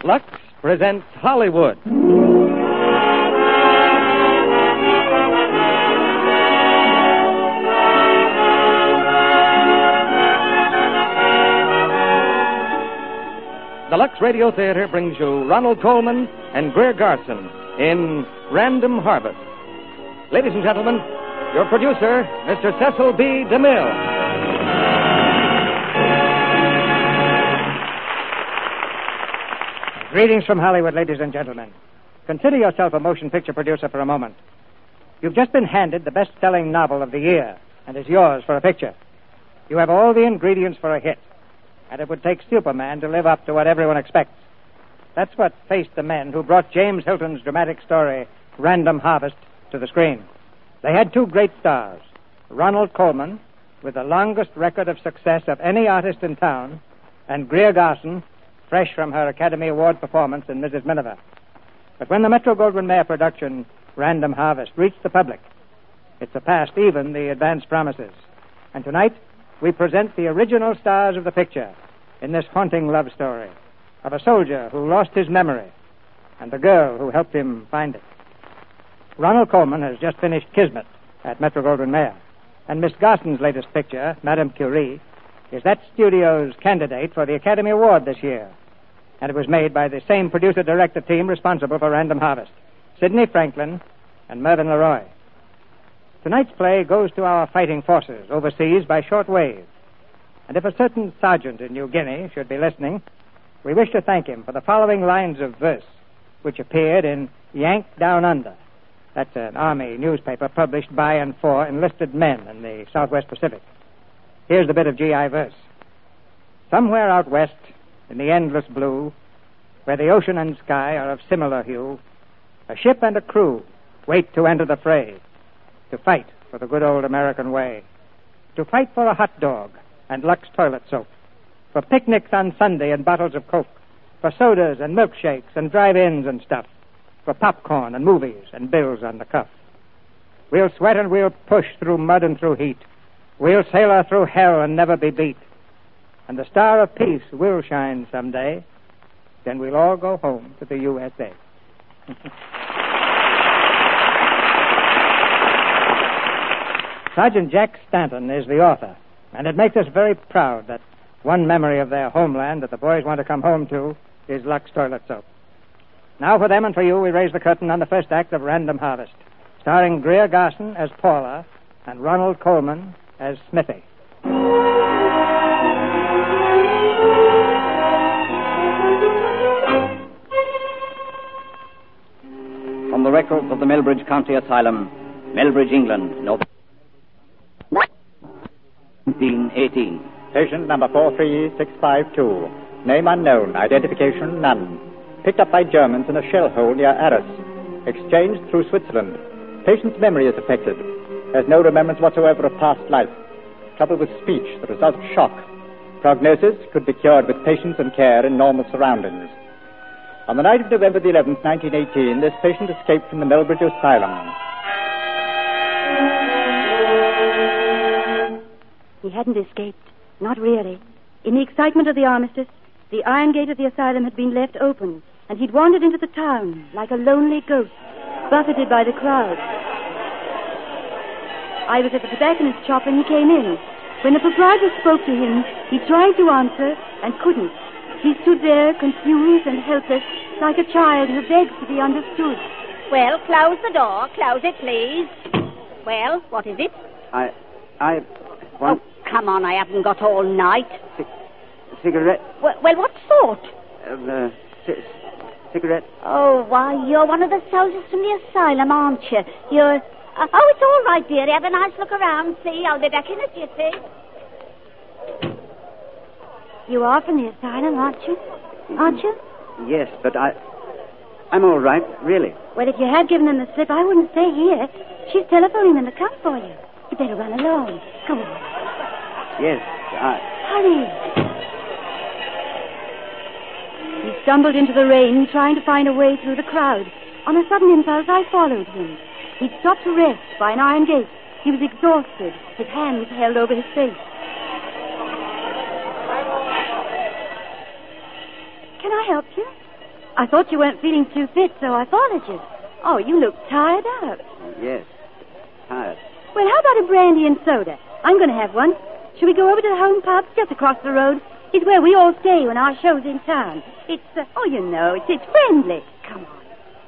Lux presents Hollywood. The Lux Radio Theater brings you Ronald Colman and Greer Garson in Random Harvest. Ladies and gentlemen, your producer, Mr. Cecil B. DeMille. Greetings from Hollywood, ladies and gentlemen. Consider yourself a motion picture producer for a moment. You've just been handed the best-selling novel of the year, and it's yours for a picture. You have all the ingredients for a hit, and it would take Superman to live up to what everyone expects. That's what faced the men who brought James Hilton's dramatic story, Random Harvest, to the screen. They had two great stars, Ronald Colman, with the longest record of success of any artist in town, and Greer Garson, fresh from her Academy Award performance in Mrs. Miniver. But when the Metro-Goldwyn-Mayer production, Random Harvest, reached the public, it surpassed even the advance promises. And tonight, we present the original stars of the picture in this haunting love story of a soldier who lost his memory and the girl who helped him find it. Ronald Colman has just finished Kismet at Metro-Goldwyn-Mayer, and Miss Garson's latest picture, Madame Curie, is that studio's candidate for the Academy Award this year. And it was made by the same producer-director team responsible for Random Harvest, Sidney Franklin and Mervyn LeRoy. Tonight's play goes to our fighting forces overseas by short wave. And if a certain sergeant in New Guinea should be listening, we wish to thank him for the following lines of verse, which appeared in Yank Down Under. That's an Army newspaper published by and for enlisted men in the Southwest Pacific. Here's the bit of GI verse. Somewhere out west, in the endless blue, where the ocean and sky are of similar hue, a ship and a crew wait to enter the fray, to fight for the good old American way, to fight for a hot dog and Lux toilet soap, for picnics on Sunday and bottles of Coke, for sodas and milkshakes and drive-ins and stuff, for popcorn and movies and bills on the cuff. We'll sweat and we'll push through mud and through heat. We'll sailor through hell and never be beat. And the star of peace will shine someday. Then we'll all go home to the USA. Sergeant Jack Stanton is the author, and it makes us very proud that one memory of their homeland that the boys want to come home to is Lux toilet soap. Now for them and for you, we raise the curtain on the first act of Random Harvest, starring Greer Garson as Paula and Ronald Colman as Smithy. From the records of the Melbridge County Asylum, Melbridge, England, November 1918. Patient number 43652. Name unknown, identification none. Picked up by Germans in a shell hole near Arras. Exchanged through Switzerland. Patient's memory is affected. Has no remembrance whatsoever of past life. Trouble with speech, the result of shock. Prognosis could be cured with patience and care in normal surroundings. On the night of November the 11th, 1918, this patient escaped from the Melbridge Asylum. He hadn't escaped. Not really. In the excitement of the armistice, the iron gate of the asylum had been left open, and he'd wandered into the town like a lonely ghost, buffeted by the crowd. I was at the tobacconist's shop when he came in. When the proprietor spoke to him, he tried to answer and couldn't. He stood there, confused and helpless, like a child who begs to be understood. Well, close the door. Close it, please. Well, what is it? I Oh, want... come on, I haven't got all night. Cigarette... Well, what sort? Cigarette... Oh, why, you're one of the soldiers from the asylum, aren't you? You're... oh, it's all right, dearie. Have a nice look around. See, I'll be back in a jiffy. You are from the asylum, aren't you? Aren't you? Yes, but I'm all right, really. Well, if you had given them the slip, I wouldn't stay here. She's telephoning them to come for you. You better run along. Come on. Yes, Hurry. He stumbled into the rain, trying to find a way through the crowd. On a sudden impulse, I followed him. He'd stopped to rest by an iron gate. He was exhausted, his hands held over his face. Can I help you? I thought you weren't feeling too fit, so I followed you. Oh, you look tired out. Yes, tired. Well, how about a brandy and soda? I'm going to have one. Shall we go over to the home pub just across the road? It's where we all stay when our show's in town. It's, it's friendly. Come on.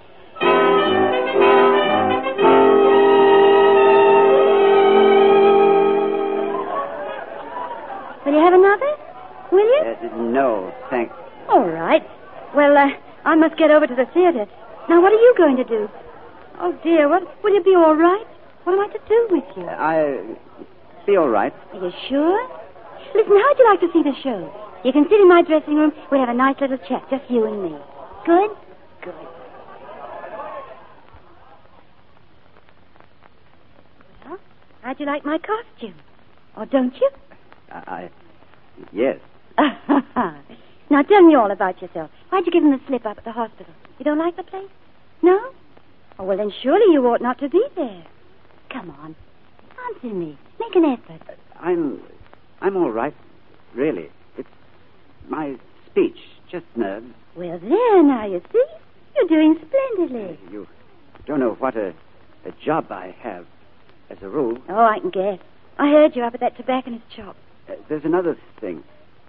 Will you have another? Will you? No, thanks. All right. Well, I must get over to the theater. Now, what are you going to do? Oh, dear, will you be all right? What am I to do with you? I'll be all right. Are you sure? Listen, how'd you like to see the show? You can sit in my dressing room. We'll have a nice little chat, just you and me. Good? Good. Well, how'd you like my costume? Or don't you? Yes. Now, tell me all about yourself. Why'd you give him the slip up at the hospital? You don't like the place? No? Oh, well, then surely you ought not to be there. Come on. Answer me. Make an effort. I'm all right, really. It's my speech, just nerves. Well, there, now you see. You're doing splendidly. You don't know what a job I have, as a rule. Oh, I can guess. I heard you up at that tobacconist shop. There's another thing.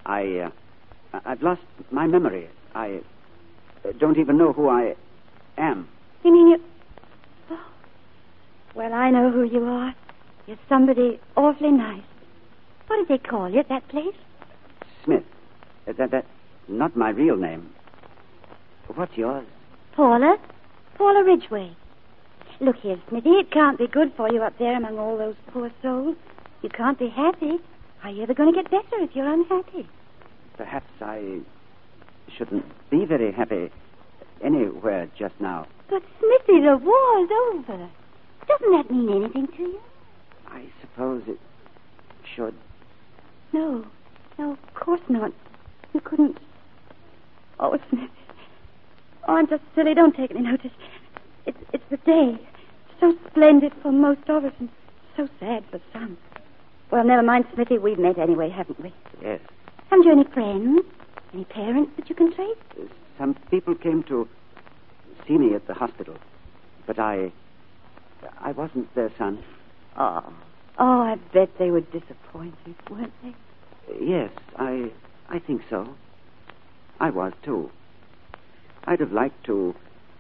I've lost my memory. I don't even know who I am. You mean you... Oh. Well, I know who you are. You're somebody awfully nice. What did they call you at that place? Smith. That's not my real name. What's yours? Paula. Paula Ridgway. Look here, Smithy, it can't be good for you up there among all those poor souls. You can't be happy. How are you ever going to get better if you're unhappy? Perhaps I shouldn't be very happy anywhere just now. But, Smithy, the war's over. Doesn't that mean anything to you? I suppose it should. No, of course not. You couldn't. Oh, Smith. Oh, I'm just silly. Don't take any notice. It's the day. So splendid for most of us and so sad for some. Well, never mind, Smithy. We've met anyway, haven't we? Yes. Haven't you any friends? Any parents that you can trace? Some people came to see me at the hospital. But I wasn't their son. Oh, I bet they were disappointed, weren't they? Yes, I think so. I was, too. I'd have liked to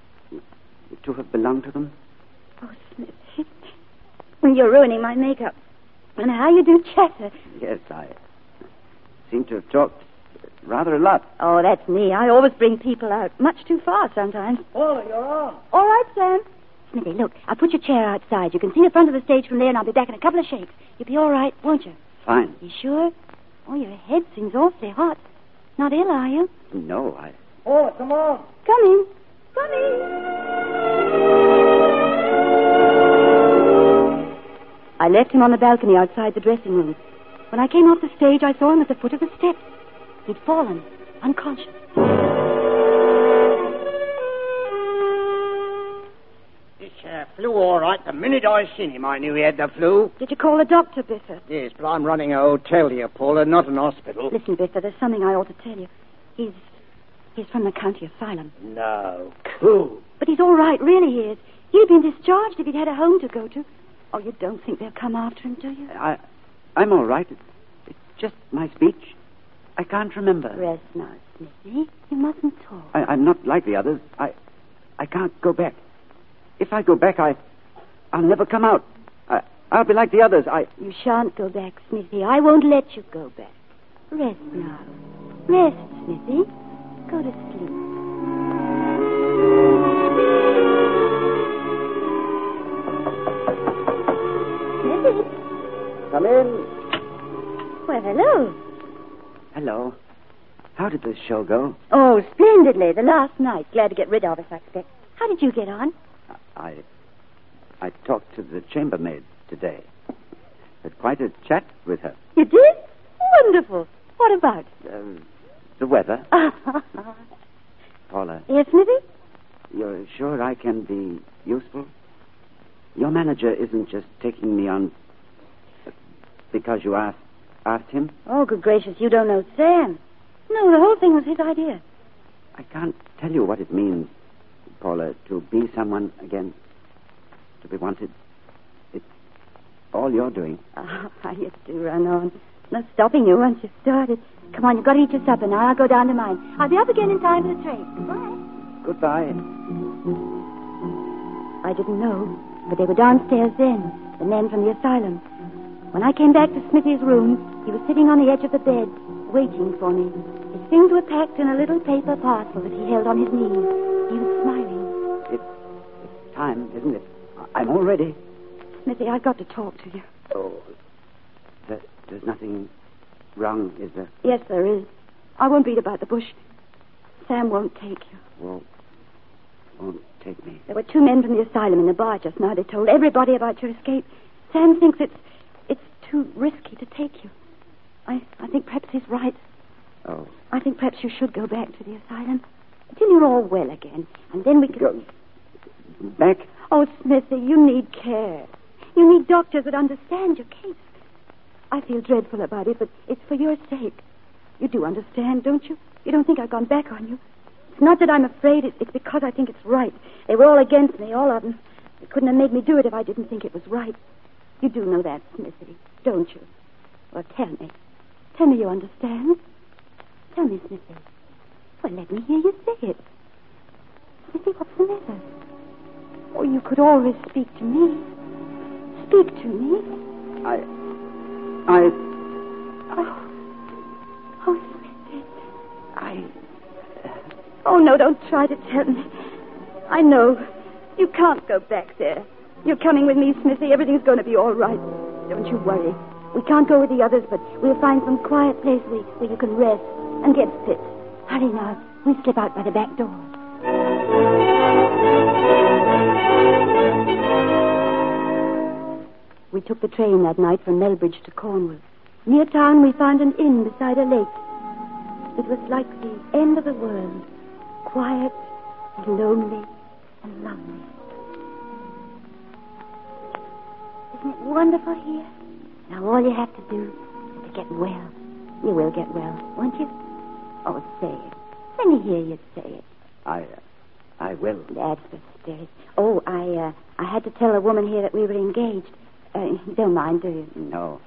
have belonged to them. Oh, Smithy. You're ruining my makeup. And how you do chatter. Yes, I seem to have talked rather a lot. Oh, that's me. I always bring people out much too far sometimes. Paula, you're on. All right, Sam. Smithy, look, I'll put your chair outside. You can see the front of the stage from there, and I'll be back in a couple of shakes. You'll be all right, won't you? Fine. You sure? Oh, your head seems awfully hot. Not ill, are you? No, Paula, come on. Come in. Come in. I left him on the balcony outside the dressing room. When I came off the stage, I saw him at the foot of the steps. He'd fallen, unconscious. This flu all right. The minute I seen him, I knew he had the flu. Did you call the doctor, Bifford? Yes, but I'm running a hotel here, Paula, not an hospital. Listen, Bifford, there's something I ought to tell you. He's from the county asylum. No, cool. But he's all right, really he is. He'd have been discharged if he'd had a home to go to. Oh, you don't think they'll come after him, do you? I'm all right. It's just my speech. I can't remember. Rest now, Smithy. You mustn't talk. I'm not like the others. I can't go back. If I go back, I'll never come out. I'll be like the others. You shan't go back, Smithy. I won't let you go back. Rest now. Rest, Smithy. Go to sleep. Smithy? Come in. Well, hello. Hello. How did the show go? Oh, splendidly. The last night. Glad to get rid of us, I expect. How did you get on? I talked to the chambermaid today. Had quite a chat with her. You did? Wonderful. What about? The weather. Paula. Yes, Smithy? You're sure I can be useful? Your manager isn't just taking me on because you asked him? Oh, good gracious, you don't know Sam. No, the whole thing was his idea. I can't tell you what it means, Paula, to be someone again, to be wanted. It's all you're doing. Oh, how you do run on. No stopping you once you've started. Come on, you've got to eat your supper now. I'll go down to mine. I'll be up again in time for the train. Goodbye. Goodbye. I didn't know, but they were downstairs then, the men from the asylum. When I came back to Smithy's room, he was sitting on the edge of the bed, waiting for me. His things were packed in a little paper parcel that he held on his knees. He was smiling. It's time, isn't it? I'm all ready. Smithy, I've got to talk to you. Oh, there's nothing wrong, is there? Yes, there is. I won't beat about the bush. Sam won't take you. Won't take me. There were 2 men from the asylum in the bar just now. They told everybody about your escape. Sam thinks it's too risky to take you. I think perhaps he's right. Oh. I think perhaps you should go back to the asylum until you're all well again. And then we can... Go back? Oh, Smithy, you need care. You need doctors that understand your case. I feel dreadful about it, but it's for your sake. You do understand, don't you? You don't think I've gone back on you? It's not that I'm afraid. It's because I think it's right. They were all against me, all of them. They couldn't have made me do it if I didn't think it was right. You do know that, Smithy, don't you? Well, tell me. Tell me you understand. Tell me, Smithy. Well, let me hear you say it. Smithy, what's the matter? Oh, you could always speak to me. Speak to me. Oh, Smithy. Oh, no, don't try to tell me. I know. You can't go back there. You're coming with me, Smithy. Everything's going to be all right. Don't you worry. We can't go with the others, but we'll find some quiet place where you can rest and get fit. Hurry now. We'll slip out by the back door. We took the train that night from Melbridge to Cornwall. Near town, we found an inn beside a lake. It was like the end of the world. Quiet and lonely and lovely. Isn't it wonderful here? Now all you have to do is to get well. You will get well, won't you? Oh, say it. Let me hear you say it. I will. That's the spirit. Oh, I had to tell a woman here that we were engaged. You don't mind, do you? No.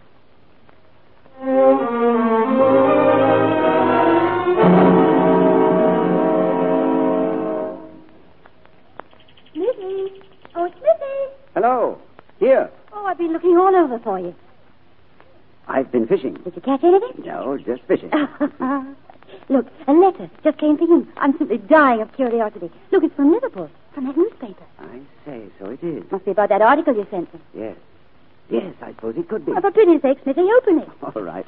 Smithy! Oh, Smithy! Hello. Here. Oh, I've been looking all over for you. I've been fishing. Did you catch anything? No, just fishing. Look, a letter just came for you. I'm simply dying of curiosity. Look, it's from Liverpool, from that newspaper. I say, so it is. Must be about that article you sent me. Yes. Yes, I suppose it could be. Oh, for pity's sake, Smithy, open it. All right.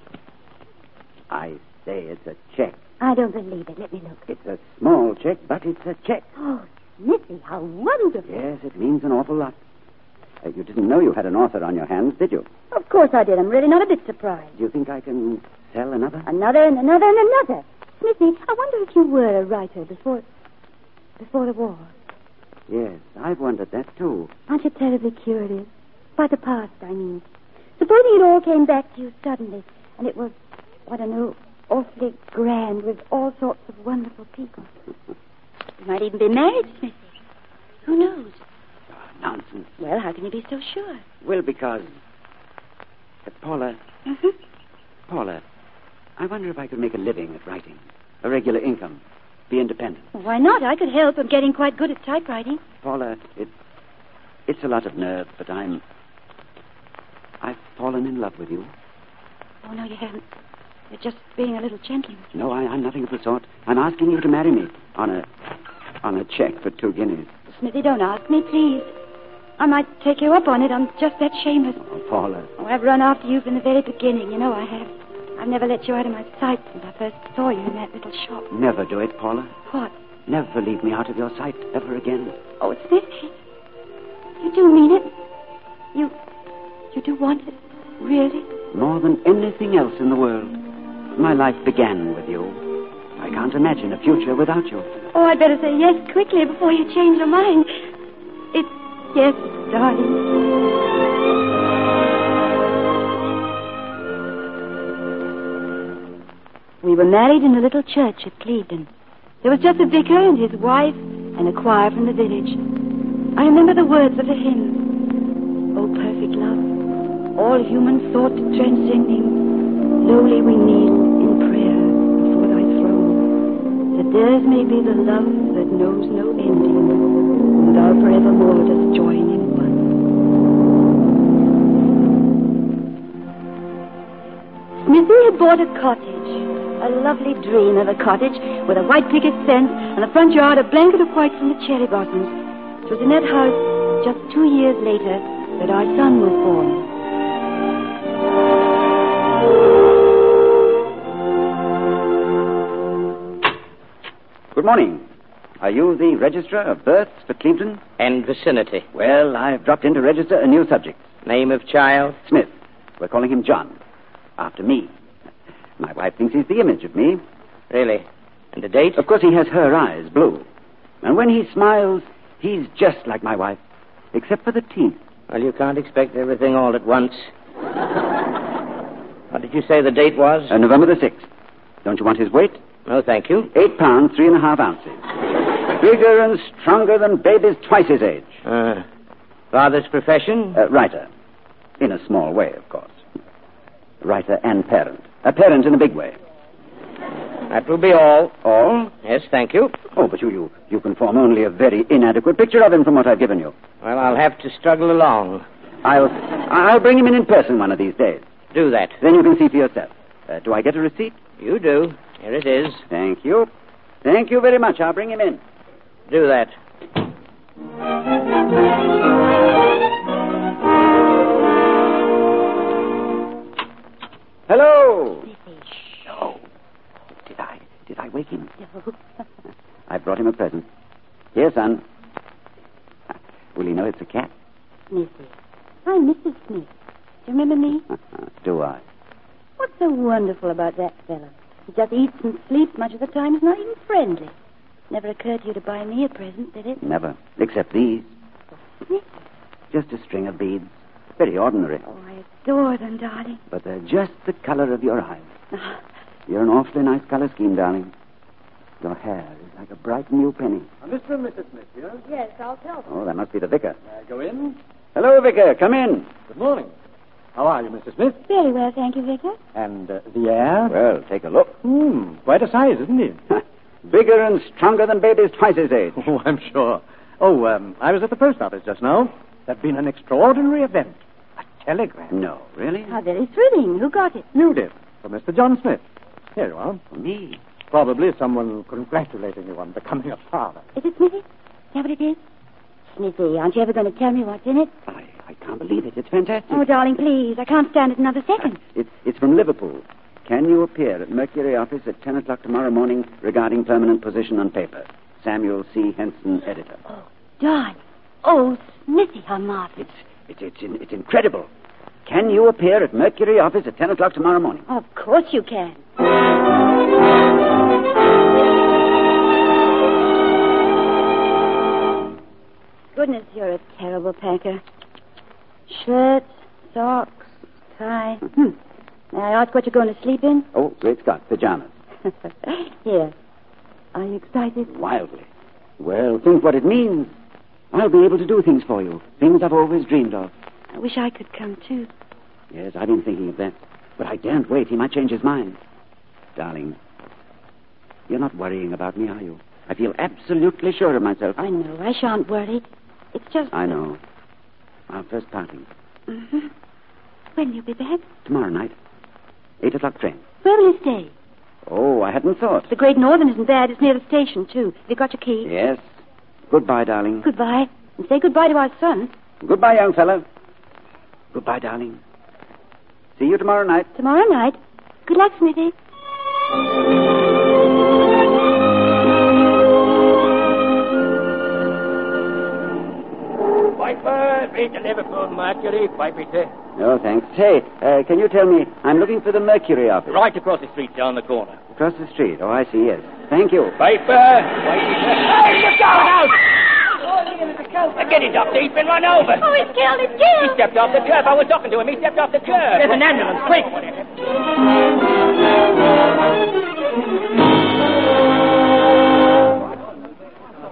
I say it's a check. I don't believe it. Let me look. It's a small check, but it's a check. Oh, Smithy, how wonderful. Yes, it means an awful lot. You didn't know you had an author on your hands, did you? Of course I did. I'm really not a bit surprised. Do you think I can sell another? Another and another and another. Smithy, I wonder if you were a writer before the war. Yes, I've wondered that, too. Aren't you terribly curious? By the past, I mean. Supposing it all came back to you suddenly, and it was, I don't know, awfully grand with all sorts of wonderful people. You might even be married, Smithy. Who knows? Nonsense. Well, how can you be so sure? Well, because... Paula. Mm-hmm. Paula, I wonder if I could make a living at writing. A regular income. Be independent. Well, why not? I could help. I'm getting quite good at typewriting. Paula, it's a lot of nerve, but I've fallen in love with you. Oh, no, you haven't. You're just being a little gentleman. No, I'm nothing of the sort. I'm asking you to marry me on a check for 2 guineas. Smithy, don't ask me, please. I might take you up on it. I'm just that shameless. Oh, Paula. Oh, I've run after you from the very beginning. You know I have. I've never let you out of my sight since I first saw you in that little shop. Never do it, Paula. What? Never leave me out of your sight ever again. Oh, Smithy. You do mean it? You do want it? Really? More than anything else in the world. My life began with you. I can't imagine a future without you. Oh, I'd better say yes quickly before you change your mind. It's yes, darling. We were married in a little church at Clevedon. There was just the vicar and his wife and a choir from the village. I remember the words of the hymn. O perfect love, all human thought transcending, lowly we kneel in prayer before thy throne, that theirs may be the love that knows no ending, and thou forevermore dost join in one. Smithy had bought a cottage, a lovely dream of a cottage with a white picket fence and the front yard a blanket of white from the cherry blossoms. It was in that house, just 2 years later, that our son was born. Good morning. Are you the registrar of births for Cleveland? And vicinity. Well, I've dropped in to register a new subject. Name of child? Smith. We're calling him John. After me. My wife thinks he's the image of me. Really? And the date? Of course, he has her eyes, blue. And when he smiles, he's just like my wife, except for the teeth. Well, you can't expect everything all at once. What did you say the date was? November the 6th. Don't you want his weight? No, thank you. 8 pounds, 3.5 ounces. Bigger and stronger than babies twice his age. Father's profession? Writer. In a small way, of course. Writer and parent. A parent in a big way. That will be all. All? Yes, thank you. Oh, but you can form only a very inadequate picture of him from what I've given you. Well, I'll have to struggle along. I'll bring him in person one of these days. Do that. Then you can see for yourself. Do I get a receipt? You do. Here it is. Thank you. Thank you very much. I'll bring him in. Do that. Hello. No. Did I wake him? No. I brought him a present. Here, son. Will he know it's a cat? Smithy. I'm Mrs. Smith. Do you remember me? Do I? What's so wonderful about that fellow? He just eats and sleeps much of the time. He's not even friendly. Never occurred to you to buy me a present, did it? Never. Except these. Smith. Just a string of beads. Very ordinary. Oh, I adore them, darling. But they're just the color of your eyes. You're an awfully nice color scheme, darling. Your hair is like a bright new penny. Mr. and Mrs. Smith, yes? Yes, I'll tell them. Oh, that must be the vicar. May I go in? Hello, vicar. Come in. Good morning. How are you, Mr. Smith? Very well, thank you, Vicar. And the air? Well, take a look. Quite a size, isn't he? Bigger and stronger than babies twice his age. Oh, I'm sure. Oh, I was at the post office just now. There's been an extraordinary event. A telegram. No, really? How very thrilling. Who got it? You did. For Mr. John Smith. Here you are. For me? Probably someone congratulating you on becoming a father. Is it Smithy? Is that what it is? Smithy, aren't you ever going to tell me what's in it? I can't believe it. It's fantastic. Oh, darling, please. I can't stand it another second. It's from Liverpool. Can you appear at Mercury office at 10 o'clock tomorrow morning regarding permanent position on paper? Samuel C. Henson, editor. Oh, darling. Oh, Smithy, how marvelous. It's incredible. Can you appear at Mercury office at 10 o'clock tomorrow morning? Of course you can. Goodness, you're a terrible packer. Shirt, socks, tie. May I ask what you're going to sleep in? Oh, great Scott, pajamas. Here. Are you excited? Wildly. Well, think what it means. I'll be able to do things for you. Things I've always dreamed of. I wish I could come, too. Yes, I've been thinking of that. But I daren't wait. He might change his mind. Darling, you're not worrying about me, are you? I feel absolutely sure of myself. I know. I shan't worry. It's just... I know. Our first parting. Mm-hmm. When will you be back? Tomorrow night. 8 o'clock train. Where will you stay? Oh, I hadn't thought. The Great Northern isn't bad. It's near the station, too. Have you got your key? Yes. Goodbye, darling. Goodbye. And say goodbye to our son. Goodbye, young fellow. Goodbye, darling. See you tomorrow night. Tomorrow night. Good luck, Smithy. Piper, read the Liverpool Mercury, Piper, sir. Oh, thanks. Hey, can you tell me, I'm looking for the Mercury office. Right across the street, down the corner. Across the street. Oh, I see, yes. Thank you. Piper, hey, look out! Get it, Doctor. He's been run over. Oh, he's killed. He's killed. He stepped off the curb. I was talking to him. He stepped off the curb. There's an ambulance. Quick.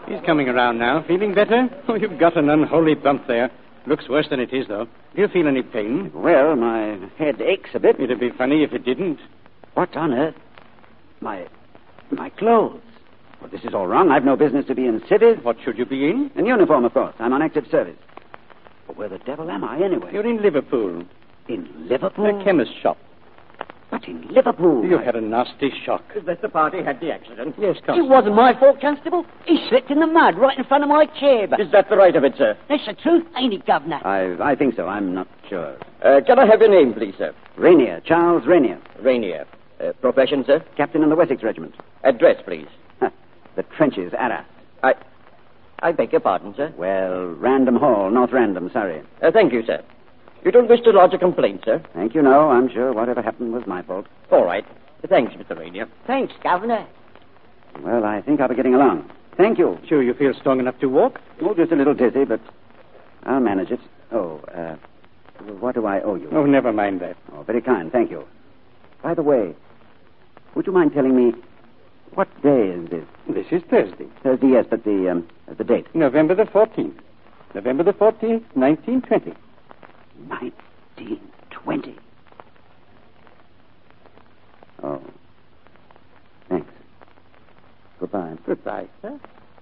He's coming around now. Feeling better? Oh, you've got an unholy bump there. Looks worse than it is, though. Do you feel any pain? Well, my head aches a bit. It'd be funny if it didn't. What on earth? My clothes. Well, this is all wrong. I've no business to be in cities. What should you be in? In uniform, of course. I'm on active service. But where the devil am I, anyway? You're in Liverpool. In Liverpool? A chemist's shop. But in Liverpool? You've had a nasty shock. That the party had the accident? Yes, It Constable. wasn't my fault, Constable. He slipped in the mud right in front of my cab. Is that the right of it, sir? That's the truth, ain't it, Governor? I think so. I'm not sure. Can I have your name, please, sir? Rainier. Charles Rainier. Rainier. Profession, sir? Captain in the Wessex Regiment. Address, please. The trenches, Arras. I beg your pardon, sir. Well, Random Hall, North Random, Surrey. Thank you, sir. You don't wish to lodge a complaint, sir? Thank you, no. I'm sure whatever happened was my fault. All right. Thanks, Mr. Rainier. Thanks, Governor. Well, I think I'll be getting along. Thank you. Sure you feel strong enough to walk? Oh, just a little dizzy, but I'll manage it. Oh, what do I owe you? Oh, never mind that. Oh, very kind. Thank you. By the way, would you mind telling me what day is this? This is Thursday. Thursday, yes, but the date. November the 14th. November the 14th, 1920. 1920. Oh. Thanks. Goodbye. Goodbye, sir.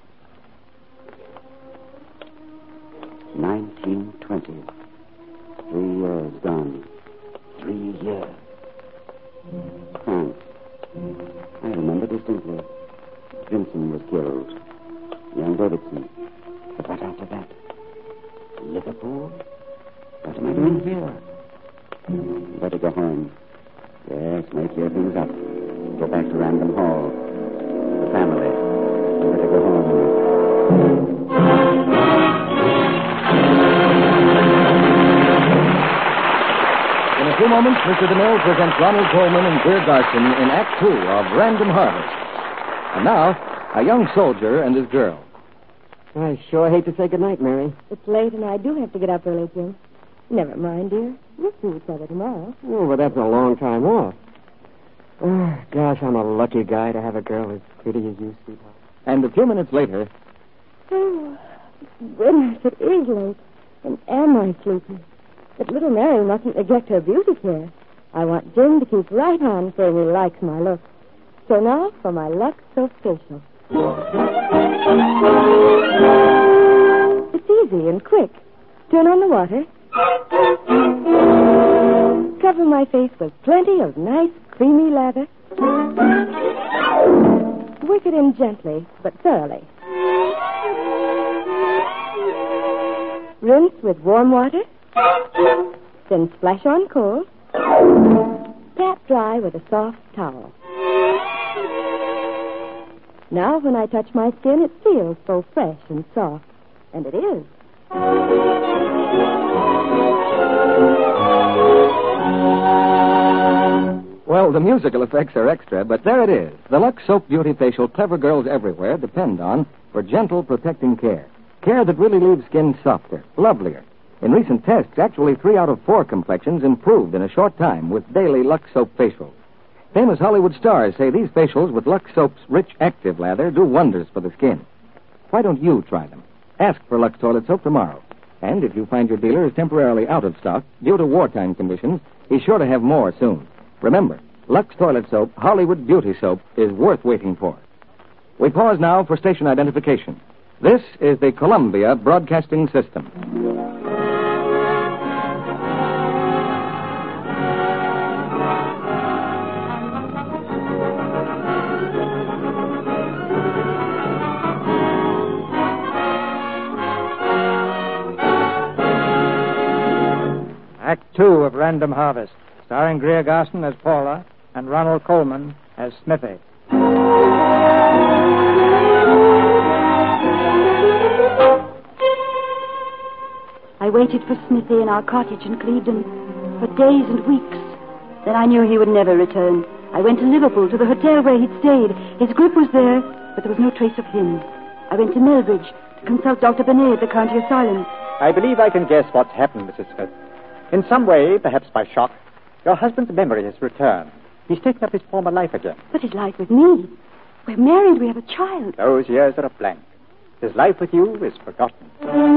1920. 3 years gone. 3 years. Thanks. I remember distinctly. Vincent was killed. Young Davidson. But what after that? Liverpool? What am I doing here? Better go home. Yes, make your things up. Go back to Random Hall. The family. Better go home. In a few moments, Mr. DeMille presents Ronald Coleman and Greer Garson in Act Two of Random Harvest. And now, a young soldier and his girl. I sure hate to say goodnight, Mary. It's late, and I do have to get up early, Jim. Never mind, dear. We'll see each other tomorrow. Oh, but that's a long time off. Oh, gosh, I'm a lucky guy to have a girl as pretty as you, sweetheart. And a few minutes later... Oh, goodness, it is late. And am I sleepy? But little Mary mustn't neglect her beauty care. I want Jim to keep right on saying he likes my look. So now for my Lux Soap Facial. It's easy and quick. Turn on the water. Cover my face with plenty of nice, creamy lather. Work it in gently, but thoroughly. Rinse with warm water. Then splash on cold. Pat dry with a soft towel. Now, when I touch my skin, it feels so fresh and soft. And it is. Well, the musical effects are extra, but there it is. The Lux Soap Beauty Facial clever girls everywhere depend on for gentle, protecting care. Care that really leaves skin softer, lovelier. In recent tests, actually 3 out of 4 complexions improved in a short time with daily Lux Soap Facials. Famous Hollywood stars say these facials with Lux Soap's rich, active lather do wonders for the skin. Why don't you try them? Ask for Lux Toilet Soap tomorrow. And if you find your dealer is temporarily out of stock due to wartime conditions, he's sure to have more soon. Remember, Lux Toilet Soap, Hollywood Beauty Soap, is worth waiting for. We pause now for station identification. This is the Columbia Broadcasting System. Act Two of Random Harvest, starring Greer Garson as Paula and Ronald Coleman as Smithy. I waited for Smithy in our cottage in Clevedon for days and weeks. Then I knew he would never return. I went to Liverpool, to the hotel where he'd stayed. His grip was there, but there was no trace of him. I went to Melbridge to consult Dr. Benet at the county asylum. I believe I can guess what's happened, Mrs. Smith. In some way, perhaps by shock, your husband's memory has returned. He's taken up his former life again. But his life with me. We're married, we have a child. Those years are a blank. His life with you is forgotten.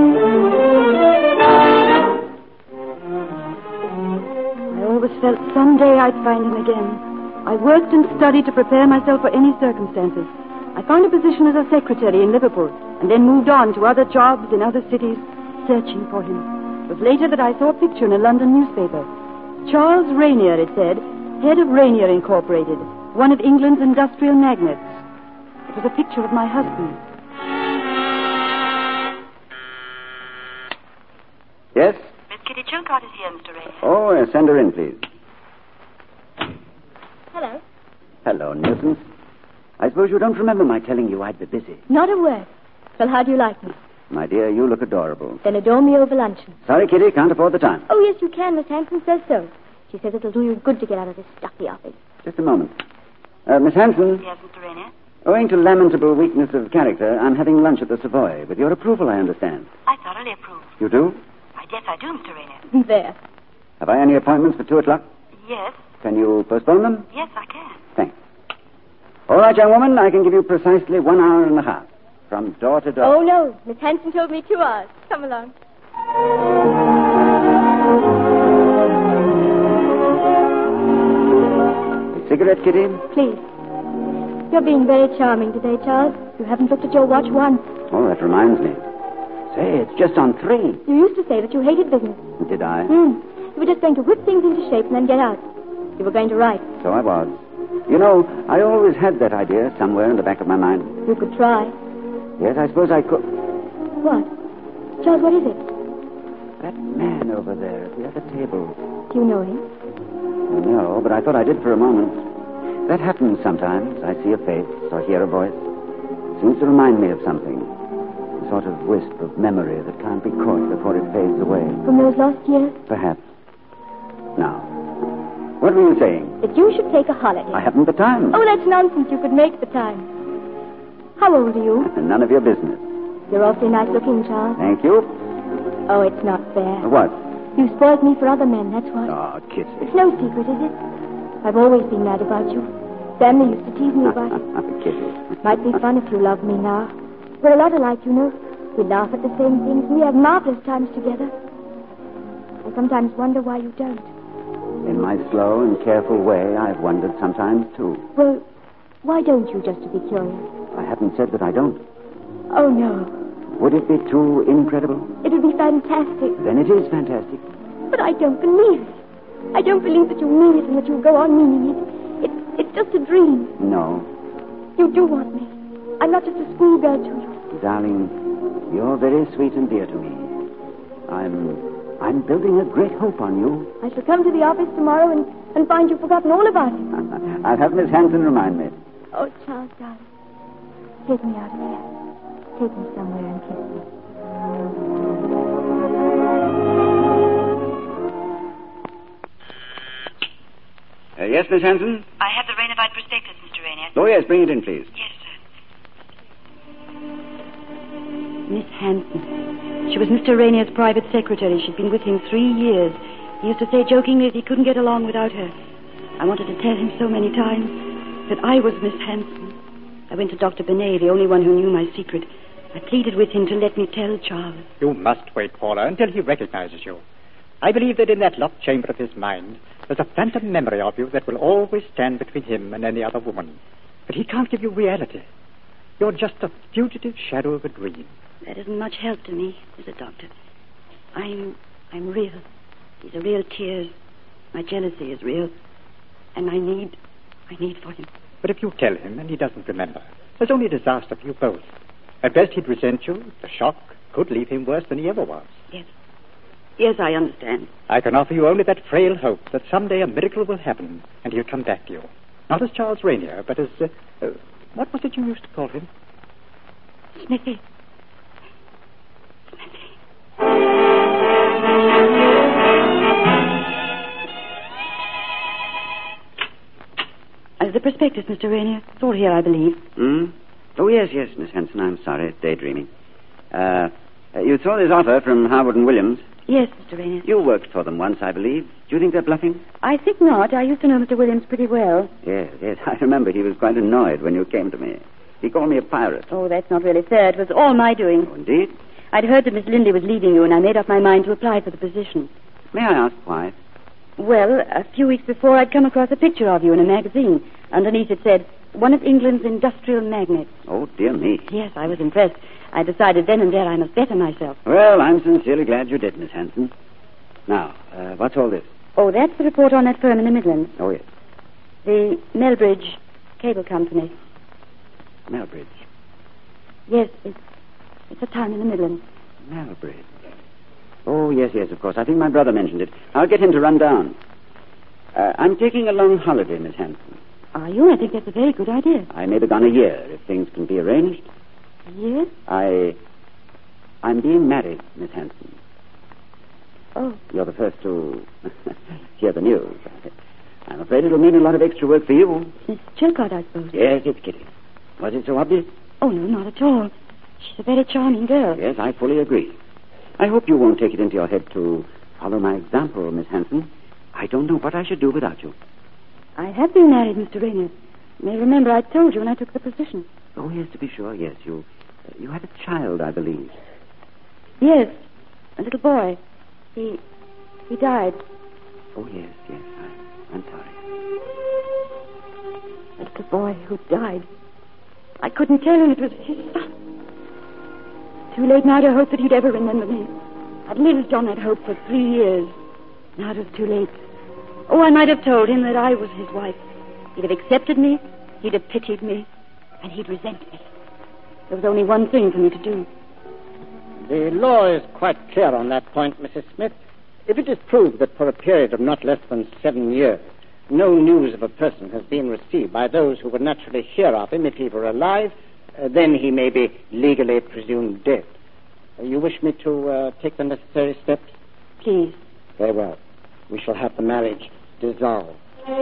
I always felt someday I'd find him again. I worked and studied to prepare myself for any circumstances. I found a position as a secretary in Liverpool and then moved on to other jobs in other cities, searching for him. It was later that I saw a picture in a London newspaper. Charles Rainier, it said, head of Rainier Incorporated, one of England's industrial magnates. It was a picture of my husband. Yes? Miss Kitty Chilcott is here, Mr. Rainier. Oh, send her in, please. Hello. Hello, nuisance. I suppose you don't remember my telling you I'd be busy. Not a word. Well, how do you like me? My dear, you look adorable. Then adore me over luncheon. Sorry, Kitty, can't afford the time. Oh, yes, you can. Miss Hanson says so. She says it'll do you good to get out of this stuffy office. Just a moment. Miss Hanson? Yes, Mr. Rainier? Owing to lamentable weakness of character, I'm having lunch at the Savoy. With your approval, I understand. I thoroughly approve. You do? Yes, I do, Mr. Rainier. There. Have I any appointments for 2 o'clock? Yes. Can you postpone them? Yes, I can. Thanks. All right, young woman, I can give you precisely 1 hour and a half. From door to door. Oh, no. Miss Hanson told me 2 hours. Come along. A cigarette, Kitty? Please. You're being very charming today, Charles. You haven't looked at your watch once. Oh, that reminds me. Say, it's just on 3. You used to say that you hated business. Did I? You were just going to whip things into shape and then get out. You were going to write. So I was. You know, I always had that idea somewhere in the back of my mind. You could try. Yes, I suppose I could. What? Charles, what is it? That man over there at the other table. Do you know him? No, but I thought I did for a moment. That happens sometimes. I see a face or hear a voice. It seems to remind me of something. A sort of wisp of memory that can't be caught before it fades away. From those lost years? Perhaps. Now, what were you saying? That you should take a holiday. I haven't the time. Oh, that's nonsense. You could make the time. How old are you? None of your business. You're awfully nice looking, Charles. Thank you. Oh, it's not fair. What? You spoiled me for other men, that's what. Oh, Kitty. It's no secret, is it? I've always been mad about you. Family used to tease me about it. Kitty. Might be fun if you loved me now. We're a lot alike, you know. We laugh at the same things. We have marvelous times together. I sometimes wonder why you don't. In my slow and careful way, I've wondered sometimes, too. Well, why don't you, just to be curious? I haven't said that I don't. Oh, no. Would it be too incredible? It would be fantastic. Then it is fantastic. But I don't believe it. I don't believe that you mean it and that you'll go on meaning it. It's just a dream. No. You do want me. I'm not just a schoolgirl to you. Darling, you're very sweet and dear to me. I'm building a great hope on you. I shall come to the office tomorrow and find you've forgotten all about it. I'll have Miss Hanson remind me. Oh, Charles, darling. Take me out of here. Take me somewhere and kiss me. Yes, Miss Hanson? I have the Rainified prospectus, Mr. Rainier. Oh, yes, bring it in, please. Yes, sir. Miss Hanson. She was Mr. Rainier's private secretary. She'd been with him 3 years. He used to say jokingly that he couldn't get along without her. I wanted to tell him so many times that I was Miss Hanson. I went to Dr. Benet, the only one who knew my secret. I pleaded with him to let me tell Charles. You must wait, Paula, until he recognizes you. I believe that in that locked chamber of his mind, there's a phantom memory of you that will always stand between him and any other woman. But he can't give you reality. You're just a fugitive shadow of a dream. That isn't much help to me, is it, Doctor? I'm real. These are real tears. My jealousy is real. And I need for him. But if you tell him and he doesn't remember, there's only disaster for you both. At best, he'd resent you. The shock could leave him worse than he ever was. Yes. Yes, I understand. I can offer you only that frail hope that someday a miracle will happen and he'll come back to you. Not as Charles Rainier, but as... what was it you used to call him? Smithy. The prospectus, Mr. Rainier. It's all here, I believe. Oh, yes, Miss Hanson. I'm sorry. Daydreaming. You saw this offer from Harwood and Williams? Yes, Mr. Rainier. You worked for them once, I believe. Do you think they're bluffing? I think not. I used to know Mr. Williams pretty well. Yes. I remember he was quite annoyed when you came to me. He called me a pirate. Oh, that's not really fair. It was all my doing. Oh, indeed? I'd heard that Miss Lindley was leaving you, and I made up my mind to apply for the position. May I ask why? Well, a few weeks before, I'd come across a picture of you in a magazine. Underneath it said, one of England's industrial magnates. Oh, dear me. Yes, I was impressed. I decided then and there I must better myself. Well, I'm sincerely glad you did, Miss Hanson. Now, what's all this? Oh, that's the report on that firm in the Midlands. Oh, yes. The Melbridge Cable Company. Melbridge. Yes, it's a town in the Midlands. Melbridge. Oh, yes, of course. I think my brother mentioned it. I'll get him to run down. I'm taking a long holiday, Miss Hanson. Are you? I think that's a very good idea. I may be gone a year, if things can be arranged. Yes? I'm being married, Miss Hanson. Oh. You're the first to hear the news. I'm afraid it'll mean a lot of extra work for you. Miss Chilcott, I suppose. Yes, it's Kitty. Was it so obvious? Oh, no, not at all. She's a very charming girl. Yes, I fully agree. I hope you won't take it into your head to follow my example, Miss Hanson. I don't know what I should do without you. I have been married, Mr. Rainier. You may remember I told you when I took the position. Oh, yes, to be sure, yes. You had a child, I believe. Yes, a little boy. He died. Oh, yes, I'm sorry. A little boy who died. I couldn't tell him it was his son. Too late now to hope that he'd ever remember me. I'd lived on that hope for 3 years. Now it was too late. Oh, I might have told him that I was his wife. He'd have accepted me, he'd have pitied me, and he'd resent me. There was only one thing for me to do. The law is quite clear on that point, Mrs. Smith. If it is proved that for a period of not less than 7 years, no news of a person has been received by those who would naturally hear of him if he were alive, then he may be legally presumed dead. You wish me to take the necessary steps? Please. Very well. We shall have the marriage dissolved.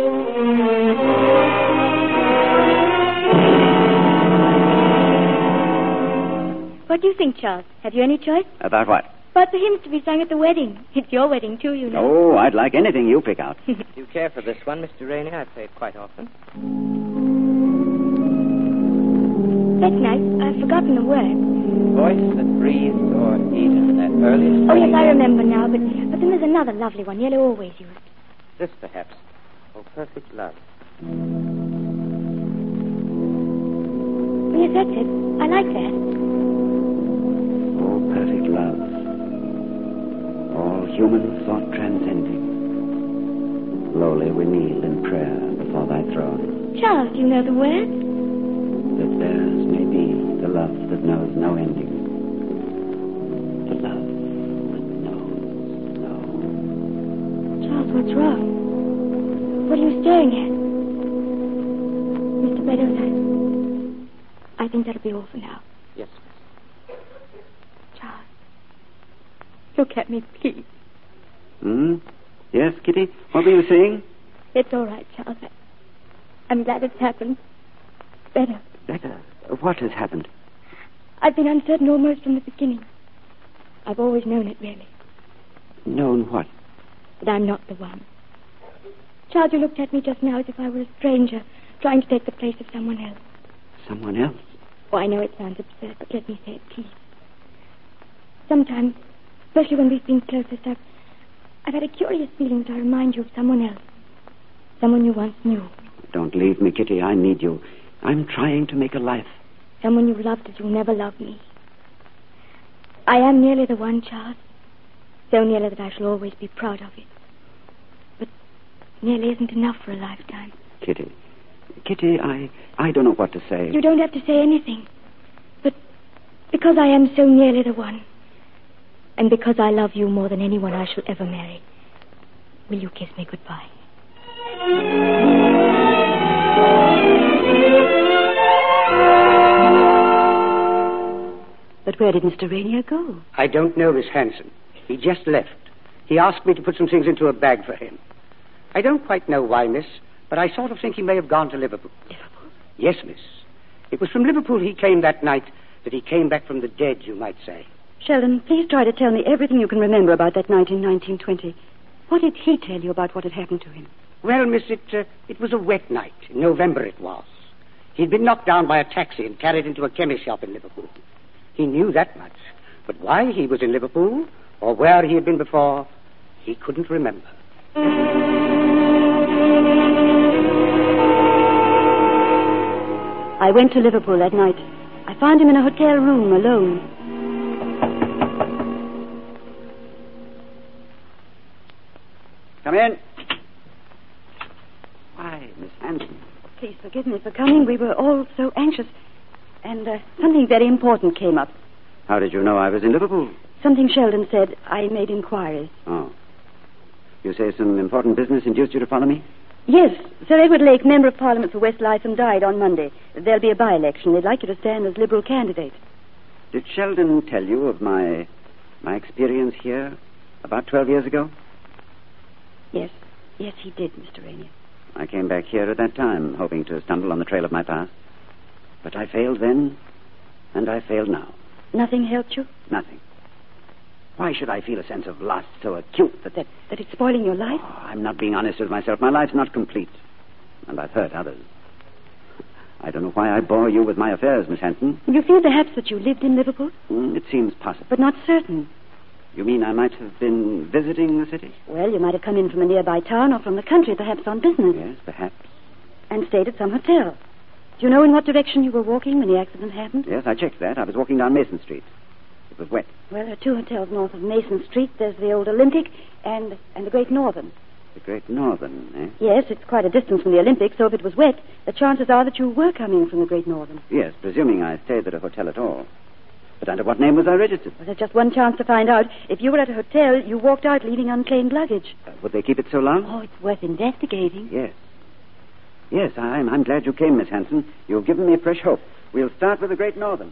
What do you think, Charles? Have you any choice? About what? About the hymns to be sung at the wedding. It's your wedding, too, you know. Oh, I'd like anything you pick out. Do you care for this one, Mr. Rainey? I play it quite often. That's nice. I've forgotten the word. Voice that breathes or Eden, that earliest. Oh, yes, I remember now, but then there's another lovely one Yellow always used. This, perhaps. Oh, perfect love. Yes, that's it. I like that. Oh, perfect love. All human thought transcending. Lowly we kneel in prayer before thy throne. Charles, do you know the words? That theirs may be the love that knows no ending. The love that knows no... Charles, what's wrong? What are you staring at? Mr. Meadows, I think that'll be all for now. Yes, miss. Charles, look at me, please. Yes, Kitty? What were you saying? It's all right, Charles. I'm glad it's happened. Better. Better? What has happened? I've been uncertain almost from the beginning. I've always known it, really. Known what? That I'm not the one. Charles, you looked at me just now as if I were a stranger, trying to take the place of someone else. Someone else? Oh, I know it sounds absurd, but let me say it, please. Sometimes, especially when we've been closest, I've had a curious feeling that I remind you of someone else. Someone you once knew. Don't leave me, Kitty. I need you. I'm trying to make a life. Someone you loved as you'll never love me. I am nearly the one, Charles. So nearly that I shall always be proud of it. But nearly isn't enough for a lifetime. Kitty. Kitty, I don't know what to say. You don't have to say anything. But because I am so nearly the one, and because I love you more than anyone I shall ever marry, will you kiss me goodbye? But where did Mr. Rainier go? I don't know, Miss Hanson. He just left. He asked me to put some things into a bag for him. I don't quite know why, miss, but I sort of think he may have gone to Liverpool. Liverpool? Yes, miss. It was from Liverpool he came that night that he came back from the dead, you might say. Sheldon, please try to tell me everything you can remember about that night in 1920. What did he tell you about what had happened to him? Well, miss, it was a wet night. In November it was. He'd been knocked down by a taxi and carried into a chemist shop in Liverpool. He knew that much. But why he was in Liverpool, or where he had been before, he couldn't remember. I went to Liverpool that night. I found him in a hotel room alone. Come in. Why, Miss Hanson. Please forgive me for coming. We were all so anxious. And something very important came up. How did you know I was in Liverpool? Something Sheldon said. I made inquiries. Oh. You say some important business induced you to follow me? Yes. Sir Edward Lake, Member of Parliament for West Lytham, died on Monday. There'll be a by-election. They'd like you to stand as Liberal candidate. Did Sheldon tell you of my experience here about 12 years ago? Yes. Yes, he did, Mr. Rainier. I came back here at that time, hoping to stumble on the trail of my past. But I failed then, and I failed now. Nothing helped you? Nothing. Why should I feel a sense of loss so acute that it's spoiling your life? Oh, I'm not being honest with myself. My life's not complete. And I've hurt others. I don't know why I bore you with my affairs, Miss Hanson. You feel perhaps that you lived in Liverpool? It seems possible. But not certain. You mean I might have been visiting the city? Well, you might have come in from a nearby town or from the country, perhaps on business. Yes, perhaps. And stayed at some hotel. Do you know in what direction you were walking when the accident happened? Yes, I checked that. I was walking down Mason Street. It was wet. Well, there are two hotels north of Mason Street. There's the old Olympic and the Great Northern. The Great Northern, eh? Yes, it's quite a distance from the Olympic, so if it was wet, the chances are that you were coming from the Great Northern. Yes, presuming I stayed at a hotel at all. But under what name was I registered? Well, there's just one chance to find out. If you were at a hotel, you walked out leaving unclaimed luggage. Would they keep it so long? Oh, it's worth investigating. Yes. Yes, I'm glad you came, Miss Hanson. You've given me fresh hope. We'll start with the Great Northern.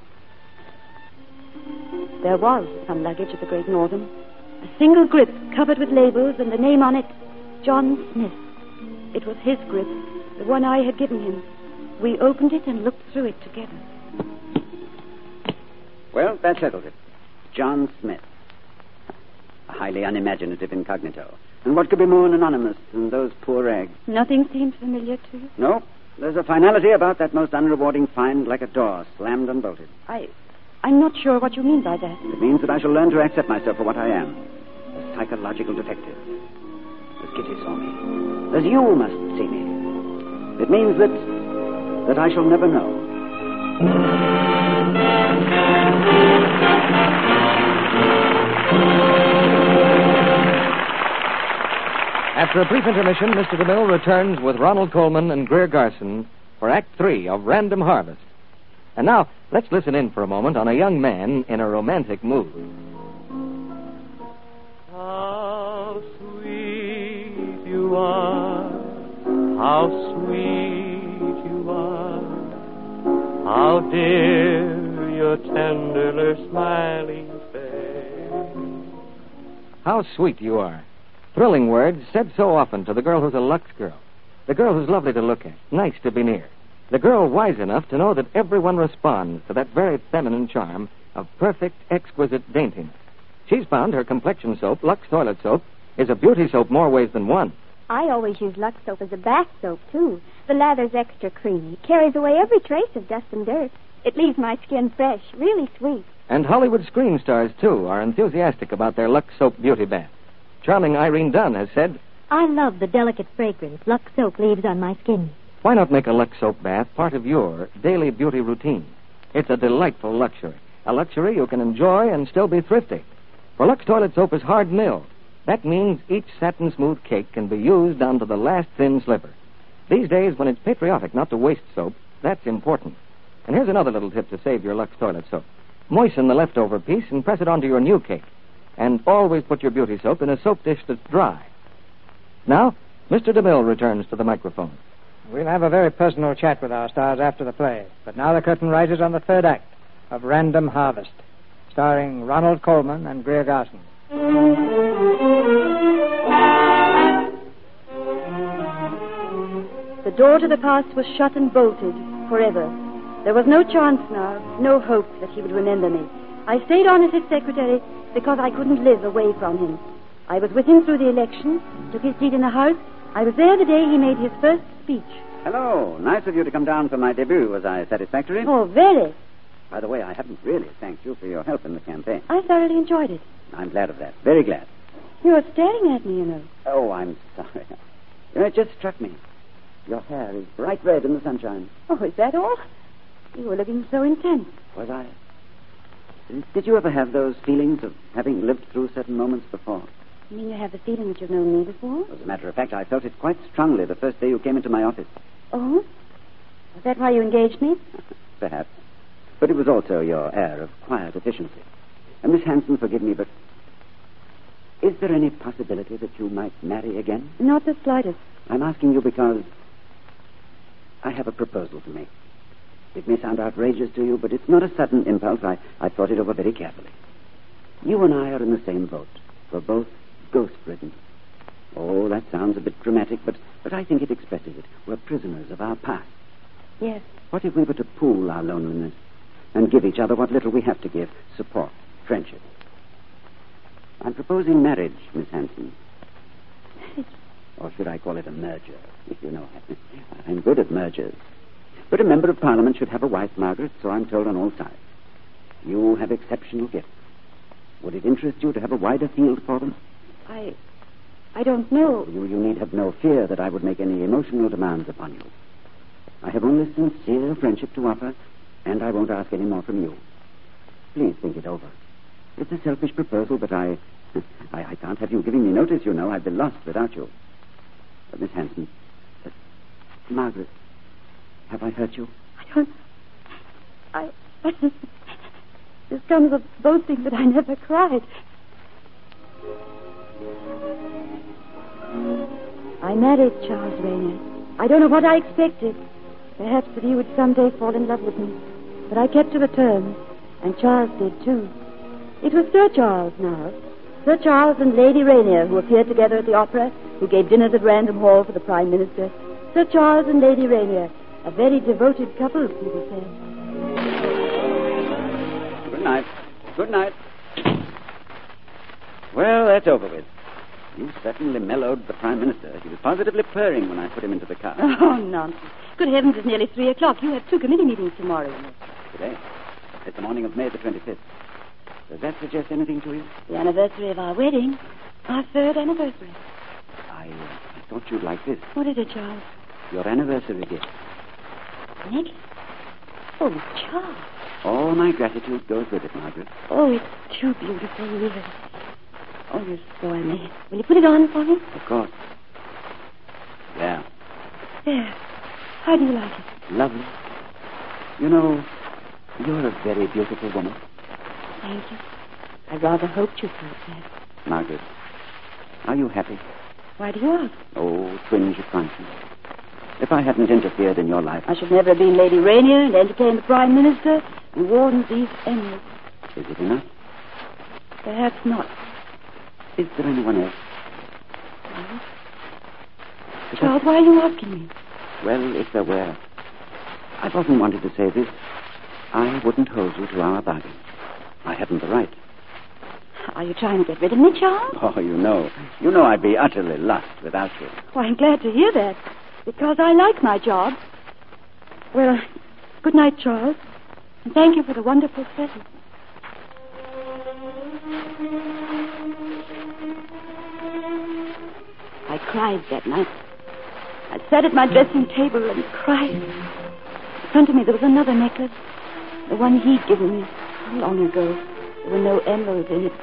There was some luggage at the Great Northern. A single grip covered with labels and the name on it, John Smith. It was his grip, the one I had given him. We opened it and looked through it together. Well, that settles it. John Smith. A highly unimaginative incognito. And what could be more anonymous than those poor rags? Nothing seems familiar to you? No. There's a finality about that most unrewarding find, like a door slammed and bolted. I'm not sure what you mean by that. It means that I shall learn to accept myself for what I am. A psychological detective. As Kitty saw me. As you must see me. It means that I shall never know. After a brief intermission, Mr. DeMille returns with Ronald Colman and Greer Garson for Act 3 of Random Harvest. And now, let's listen in for a moment on a young man in a romantic mood. How sweet you are, how sweet you are, how dear your tender smiling face. How sweet you are. Thrilling words said so often to the girl who's a Lux girl. The girl who's lovely to look at, nice to be near. The girl wise enough to know that everyone responds to that very feminine charm of perfect, exquisite daintiness. She's found her complexion soap, Lux Toilet Soap, is a beauty soap more ways than one. I always use Lux Soap as a bath soap, too. The lather's extra creamy, carries away every trace of dust and dirt. It leaves my skin fresh, really sweet. And Hollywood screen stars, too, are enthusiastic about their Lux Soap beauty bath. Charming Irene Dunn has said, I love the delicate fragrance Lux Soap leaves on my skin. Why not make a Lux Soap bath part of your daily beauty routine? It's a delightful luxury. A luxury you can enjoy and still be thrifty. For Lux Toilet Soap is hard milled. That means each satin-smooth cake can be used down to the last thin sliver. These days, when it's patriotic not to waste soap, that's important. And here's another little tip to save your Lux Toilet Soap. Moisten the leftover piece and press it onto your new cake. And always put your beauty soap in a soap dish that's dry. Now, Mr. DeMille returns to the microphone. We'll have a very personal chat with our stars after the play. But now the curtain rises on the third act of Random Harvest, starring Ronald Colman and Greer Garson. The door to the past was shut and bolted forever. There was no chance now, no hope that he would remember me. I stayed on as his secretary because I couldn't live away from him. I was with him through the election, took his seat in the House. I was there the day he made his first speech. Hello. Nice of you to come down for my debut. Was I satisfactory? Oh, very. By the way, I haven't really thanked you for your help in the campaign. I thoroughly enjoyed it. I'm glad of that. Very glad. You're staring at me, you know. Oh, I'm sorry. You know, it just struck me. Your hair is bright red in the sunshine. Oh, is that all? You were looking so intense. Was I? Did you ever have those feelings of having lived through certain moments before? You mean you have the feeling that you've known me before? As a matter of fact, I felt it quite strongly the first day you came into my office. Oh? Was that why you engaged me? Perhaps. But it was also your air of quiet efficiency. And Miss Hanson, forgive me, but is there any possibility that you might marry again? Not the slightest. I'm asking you because I have a proposal to make. It may sound outrageous to you, but it's not a sudden impulse. I thought it over very carefully. You and I are in the same boat. We're both ghost-ridden. Oh, that sounds a bit dramatic, but I think it expresses it. We're prisoners of our past. Yes. What if we were to pool our loneliness and give each other what little we have to give? Support, friendship. I'm proposing marriage, Miss Hanson. Marriage? Or should I call it a merger? If you know, I'm good at mergers. But a member of Parliament should have a wife, Margaret, so I'm told on all sides. You have exceptional gifts. Would it interest you to have a wider field for them? I don't know. You need have no fear that I would make any emotional demands upon you. I have only sincere friendship to offer, and I won't ask any more from you. Please think it over. It's a selfish proposal, but I can't have you giving me notice, you know. I'd be lost without you. Miss Hanson, Margaret, have I hurt you? This comes of boasting that I never cried. I married Charles Rainier. I don't know what I expected. Perhaps that he would someday fall in love with me. But I kept to the terms, and Charles did too. It was Sir Charles now. Sir Charles and Lady Rainier, who appeared together at the opera, who gave dinners at Random Hall for the Prime Minister. Sir Charles and Lady Rainier, a very devoted couple, people say. Good night. Good night. Well, that's over with. You certainly mellowed the Prime Minister. He was positively purring when I put him into the car. Oh, nonsense. Good heavens, it's nearly 3 o'clock. You have 2 committee meetings tomorrow. Today? It's the morning of May the 25th. Does that suggest anything to you? The anniversary of our wedding. Our 3rd anniversary. I thought you'd like this. What is it, Charles? Your anniversary gift. Necklace? Oh, Charles. All my gratitude goes with it, Margaret. Oh, it's too beautiful, really. Oh, you're so amazing. Will you put it on for me? Of course. Yeah. There. How do you like it? Lovely. You know, you're a very beautiful woman. Thank you. I rather hoped you felt that. Margaret, are you happy? Why do you ask? Oh, twinge of conscience. If I hadn't interfered in your life... I should never have been Lady Rainier and entertained the Prime Minister and worn these emeralds. Is it enough? Perhaps not. Is there anyone else? No. Charles, why are you asking me? Well, if there were, I've often wanted to say this. I wouldn't hold you to our bargain. I hadn't the right. Are you trying to get rid of me, Charles? Oh, you know I'd be utterly lost without you. Well, I'm glad to hear that, because I like my job. Well, good night, Charles, and thank you for the wonderful present. I cried that night. I sat at my dressing table and cried. In front of me there was another necklace, the one he'd given me long ago. There were no emeralds in it.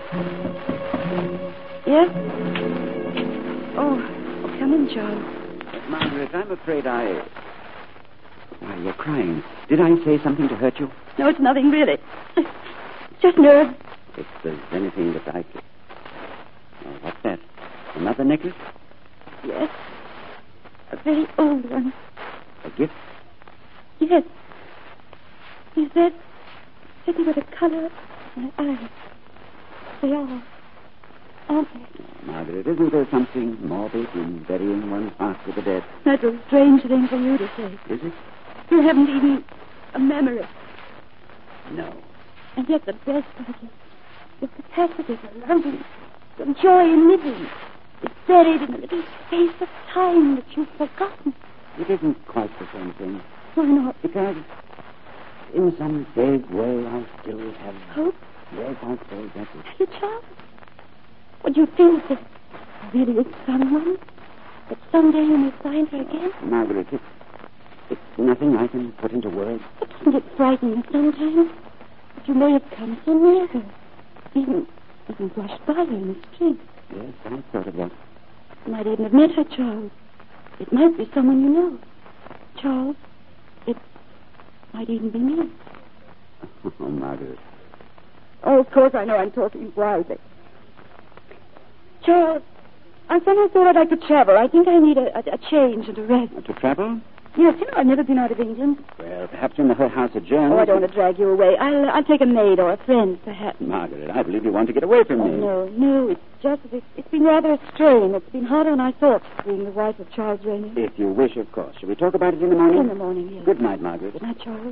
Yes? Oh, come in, Charles. Margaret, I'm afraid Why, you're crying. Did I say something to hurt you? No, it's nothing, really. It's just nerves. If there's anything that I could... Oh, what's that? Another necklace? Yes. A very old one. A gift? Yes. He said he would have color my eyes. They are, aren't they? Oh, Margaret, isn't there something morbid in burying one's heart with the dead? That's a strange thing for you to say. Is it? You haven't even a memory. No. And yet the best of it is the capacity for loving, the joy in living. It's buried in the little space of time that you've forgotten. It isn't quite the same thing. Why not? Because in some vague way I still have... Hope? Yes, I suppose that's it. You, Charles? What do you feel that really is someone? That someday you may find her again? Margaret, it's nothing I can put into words. But doesn't it frighten you sometimes? That you may have come so near her. Even brushed by her in the street. Yes, I thought of that. You might even have met her, Charles. It might be someone you know. Charles, it might even be me. Oh, Margaret. Oh, of course I know I'm talking wildly. Charles, I somehow thought I'd like to travel. I think I need a change and a rest. To travel? Yes, you know, I've never been out of England. Well, perhaps in the house at Jones. Oh, I don't want to drag you away. I'll take a maid or a friend, perhaps. Margaret, I believe you want to get away from me. No, it's just that it's been rather a strain. It's been harder than I thought, being the wife of Charles Raynor. If you wish, of course. Shall we talk about it in the morning? In the morning, yes. Good night, Margaret. Good night, Charles.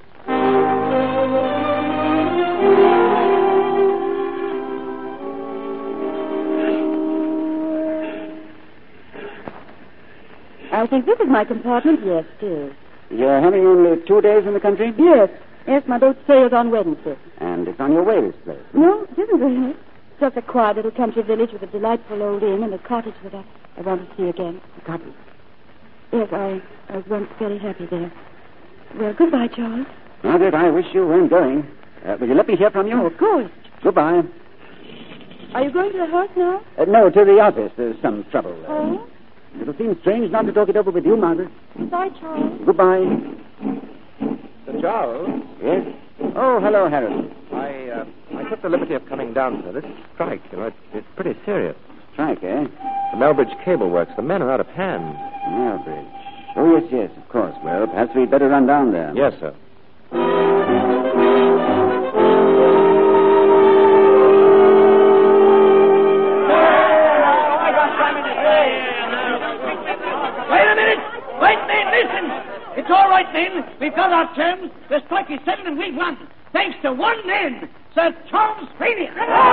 I think this is my compartment. Yes, it is. You're having only 2 days in the country? Yes. Yes, my boat sails on Wednesday. And it's on your way, this place? No, it isn't really. It's just a quiet little country village with a delightful old inn and a cottage that I want to see again. A cottage? Yes, I was once very happy there. Well, goodbye, Charles. Margaret, I wish you weren't going. Will you let me hear from you? Oh, of course. Goodbye. Are you going to the house now? No, to the office. There's some trouble. Oh? It'll seem strange not to talk it over with you, Margaret. Bye, Charles. Goodbye. Sir Charles? Yes? Oh, hello, Harrison. I took the liberty of coming down, sir. This strike, it's pretty serious. Strike, eh? The Melbridge Cable Works. The men are out of hand. Melbridge. Oh, yes, of course. Well, perhaps we'd better run down there. Yes, sir. It's all right, men. We've got our terms. The strike is settled and we've won. Thanks to one man, Sir Charles Raynor.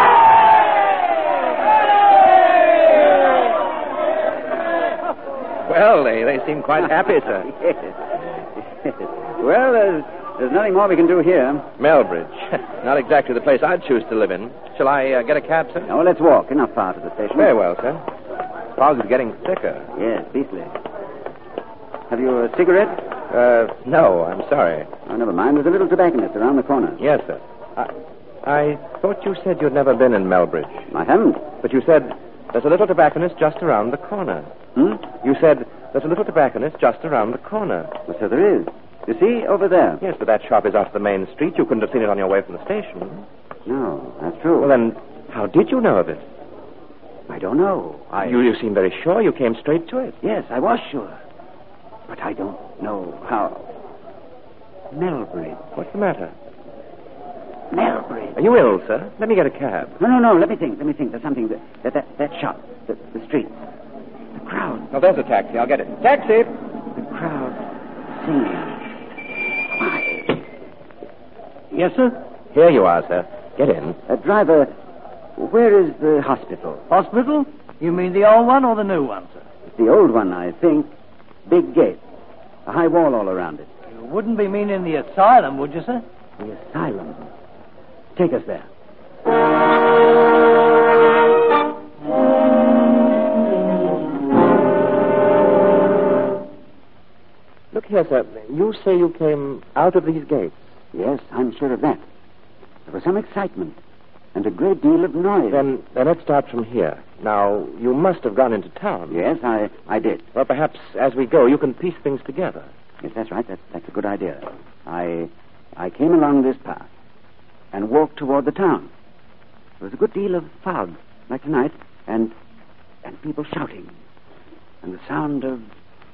Well, they seem quite happy, sir. Yes. Well, there's nothing more we can do here. Melbridge. Not exactly the place I'd choose to live in. Shall I get a cab, sir? No, let's walk. Enough far to the station. Very well, sir. Fog is getting thicker. Yes, beastly. Have you a cigarette? No, I'm sorry. Oh, never mind. There's a little tobacconist around the corner. Yes, sir. I thought you said you'd never been in Melbridge. I haven't. But you said there's a little tobacconist just around the corner. You said there's a little tobacconist just around the corner. Well, so there is. You see, over there. Yes, but that shop is off the main street. You couldn't have seen it on your way from the station. No, that's true. Well, then, how did you know of it? I don't know. You seem very sure. You came straight to it. Yes, I was sure. But I don't know how. Melbridge. What's the matter? Melbridge. Are you ill, sir? Let me get a cab. No. Let me think. There's something that shop, the street, the crowd. Oh, there's a taxi. I'll get it. Taxi! The crowd singing. Why? Yes, sir? Here you are, sir. Get in. Driver, where is the hospital? Hospital? You mean the old one or the new one, sir? It's the old one, I think. Big gate. A high wall all around it. You wouldn't be meaning the asylum, would you, sir? The asylum. Take us there. Look here, sir. You say you came out of these gates. Yes, I'm sure of that. There was some excitement and a great deal of noise. Then let's start from here. Now, you must have gone into town. Yes, I did. Well, perhaps as we go, you can piece things together. Yes, that's right. That's a good idea. I came along this path and walked toward the town. There was a good deal of fog, like tonight, and people shouting. And the sound of...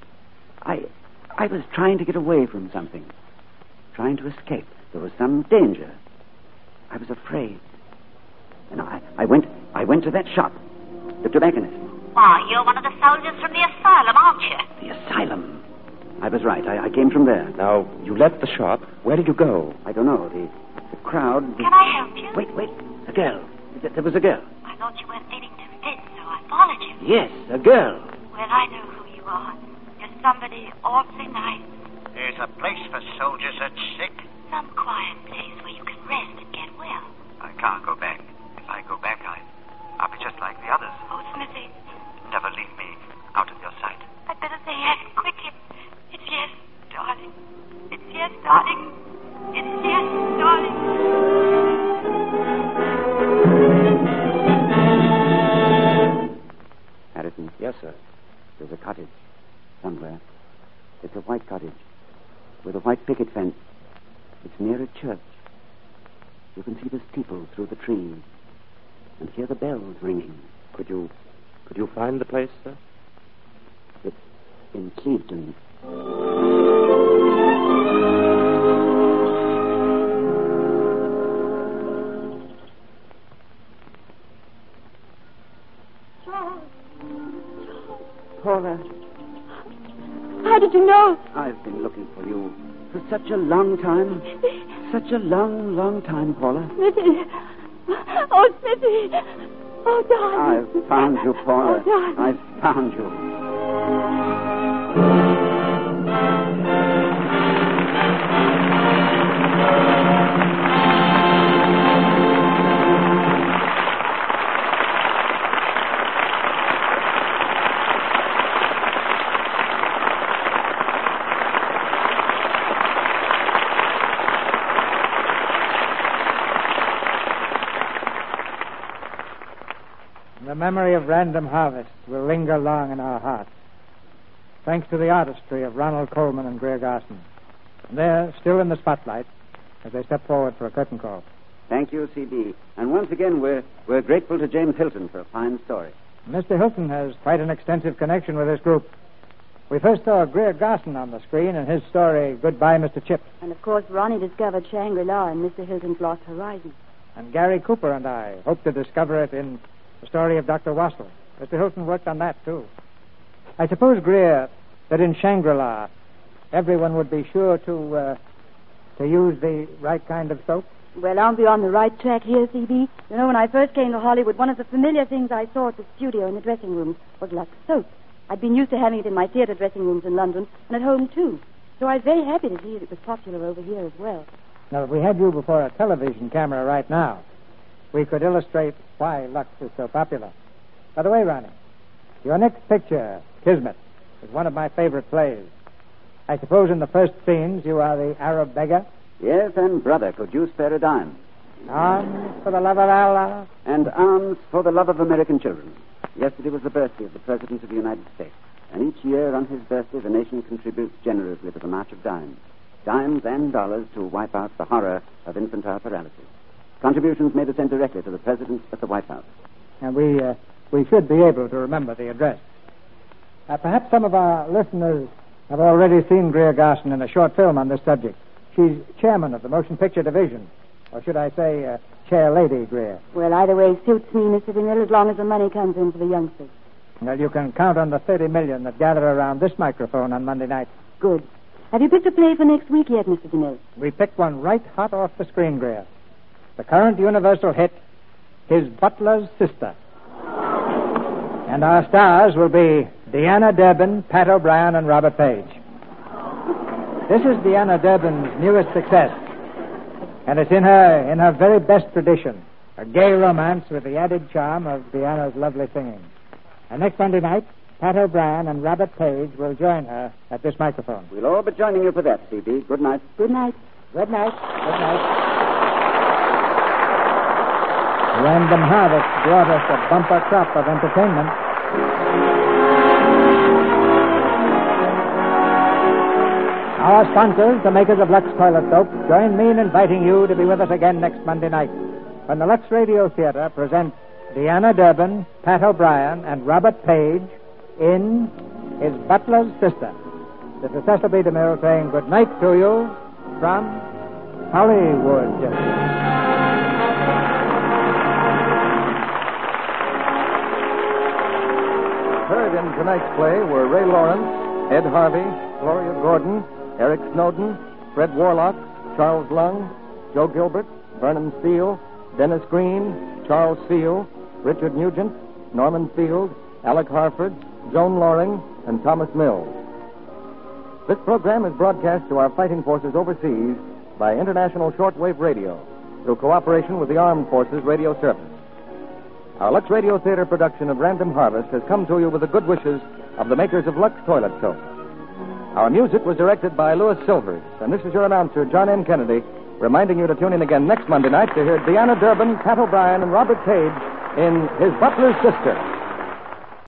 I was trying to get away from something. Trying to escape. There was some danger. I was afraid. And I went to that shop. The tobacconist. Why, you're one of the soldiers from the asylum, aren't you? The asylum. I was right. I came from there. Now, you left the shop. Where did you go? I don't know. The crowd... Can I help you? Wait. A girl. There was a girl. I thought you weren't feeling too fit, so I followed you. Yes, a girl. Well, I know who you are. Just somebody awfully nice. There's a place for soldiers that's sick. Some quiet place where you can rest and get well. I can't go back. If I go back, I'll be just like the others. Oh, Smithy. Never leave me out of your sight. I'd better say yes quickly. It's yes, darling. It's yes, darling. It's yes, darling. Harrison. Yes, sir. There's a cottage somewhere. It's a white cottage with a white picket fence. It's near a church. You can see the steeple through the trees and hear the bells ringing. Could you find the place, sir? It's in Clevedon. Paula. How did you know? I've been looking for you for such a long time. Such a long, long time, Paula. Smithy. Oh, Smithy. Oh, darling. I've found you, Paula. Oh, darling. I've found you. The memory of Random Harvest will linger long in our hearts, thanks to the artistry of Ronald Colman and Greer Garson. And they're still in the spotlight as they step forward for a curtain call. Thank you, C.B. And once again, we're grateful to James Hilton for a fine story. Mr. Hilton has quite an extensive connection with this group. We first saw Greer Garson on the screen in his story, Goodbye, Mr. Chip. And, of course, Ronnie discovered Shangri-La in Mr. Hilton's Lost Horizon. And Gary Cooper and I hope to discover it in the story of Dr. Wassel. Mr. Hilton worked on that, too. I suppose, Greer, that in Shangri-La, everyone would be sure to use the right kind of soap? Well, aren't we on the right track here, C.B.? You know, when I first came to Hollywood, one of the familiar things I saw at the studio in the dressing rooms was Lux soap. I'd been used to having it in my theater dressing rooms in London and at home, too. So I was very happy to see that it was popular over here as well. Now, if we had you before a television camera right now, we could illustrate why Lux is so popular. By the way, Ronnie, your next picture, Kismet, is one of my favorite plays. I suppose in the first scenes you are the Arab beggar? Yes, and brother, could you spare a dime? Arms for the love of Allah. And arms for the love of American children. Yesterday was the birthday of the President of the United States. And each year on his birthday, the nation contributes generously to the March of Dimes. Dimes and dollars to wipe out the horror of infantile paralysis. Contributions may be sent directly to the President at the White House. And we should be able to remember the address. Perhaps some of our listeners have already seen Greer Garson in a short film on this subject. She's chairman of the motion picture division. Or should I say, Chair Lady Greer. Well, either way suits me, Mr. DeMille, as long as the money comes in for the youngsters. Well, you can count on the 30 million that gather around this microphone on Monday night. Good. Have you picked a play for next week yet, Mr. DeMille? We picked one right hot off the screen, Greer. The current Universal hit, His Butler's Sister. And our stars will be Deanna Durbin, Pat O'Brien, and Robert Page. This is Deanna Durbin's newest success. And it's in her very best tradition, a gay romance with the added charm of Deanna's lovely singing. And next Monday night, Pat O'Brien and Robert Page will join her at this microphone. We'll all be joining you for that, C.B. Good night. Good night. Good night. Good night. Random Harvest brought us a bumper crop of entertainment. Our sponsors, the makers of Lux Toilet Soap, join me in inviting you to be with us again next Monday night when the Lux Radio Theater presents Deanna Durbin, Pat O'Brien, and Robert Page in His Butler's Sister. This is Cecil B. DeMille saying good night to you from Hollywood. Heard in tonight's play were Ray Lawrence, Ed Harvey, Gloria Gordon, Eric Snowden, Fred Warlock, Charles Lung, Joe Gilbert, Vernon Steele, Dennis Green, Charles Seal, Richard Nugent, Norman Field, Alec Harford, Joan Loring, and Thomas Mills. This program is broadcast to our fighting forces overseas by International Shortwave Radio through cooperation with the Armed Forces Radio Service. Our Lux Radio Theater production of Random Harvest has come to you with the good wishes of the makers of Lux Toilet Soap. Our music was directed by Louis Silvers, and this is your announcer, John M. Kennedy, reminding you to tune in again next Monday night to hear Deanna Durbin, Pat O'Brien, and Robert Page in His Butler's Sister.